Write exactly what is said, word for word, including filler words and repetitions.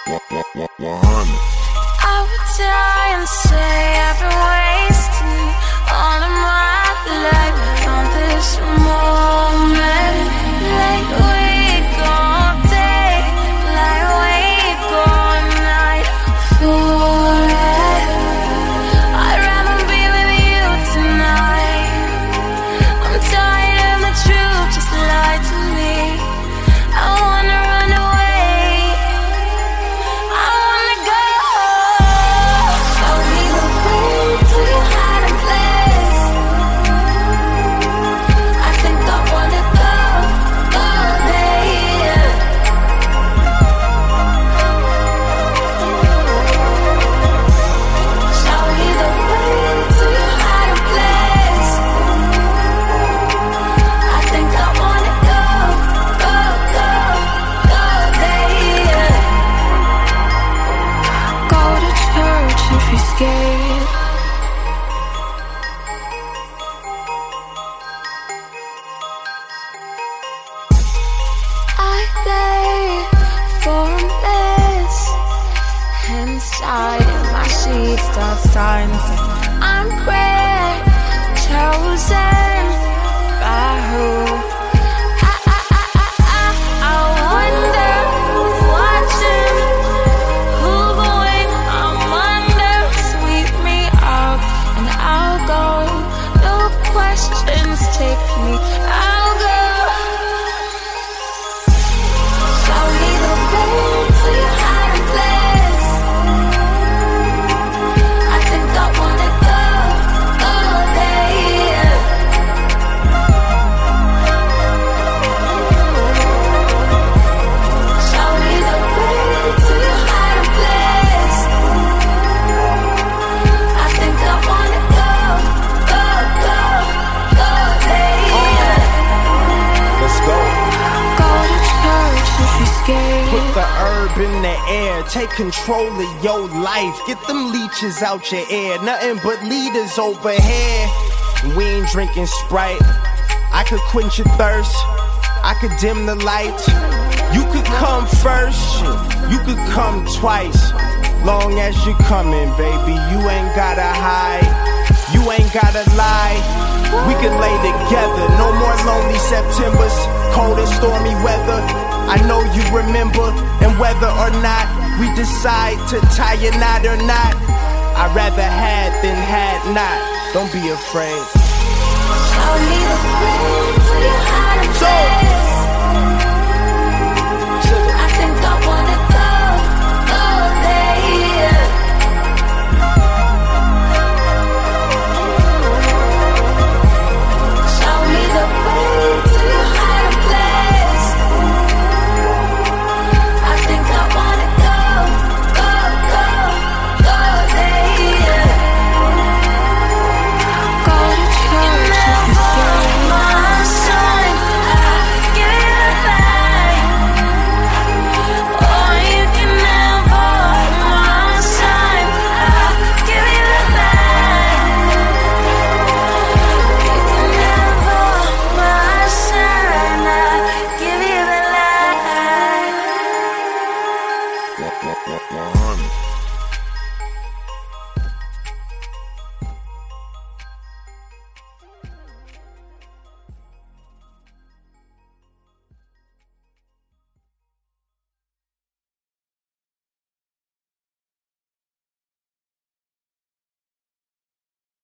I would die and say I've been wasting all of my life on this moment. Like awake all day, like awake all night forever. I'd rather be with you tonight. I'm tired of the truth, just lie to me. I wanna run away, I wanna go. Show me the way to your hiding place. I think I wanna go, go there. Show me the way to your hiding place. I think I wanna go, go, go, go there. Go to church if you're scared. I lay for a mess inside in my sheets, start signs. I'm red, chosen by who? I, I, I, I, I, I wonder who's watching, who's going. I'm under, sweep me up, and I'll go. No questions, take me. I'll go. Show me the way to your hiding place. I think I wanna go, go there. Show me the way to your hiding place. I think I wanna go, go, go, go there. Let's go. Go to church if you're scared. Put the herb in the air, take control of your life. Get them leeches out your ear, nothing but leaders over here. We ain't drinking Sprite. I could quench your thirst, I could dim the lights. You could come first, you could come twice. Long as you coming, baby, you ain't gotta hide. You ain't gotta lie. We can lay together, no more lonely Septembers, cold and stormy weather. I know you remember, and whether or not we decide to tie a knot or not, I'd rather had than had not. Don't be afraid. Show me the way to your hiding So- place. I think I wanna go, go there. Show me the way to your hiding place. I think I wanna go, go, go, go there. Go to church if you're scared. My son, I give you the light. Oh, you can never, my son, I give you the light. You can never, my son, I give you the light. Muhammad.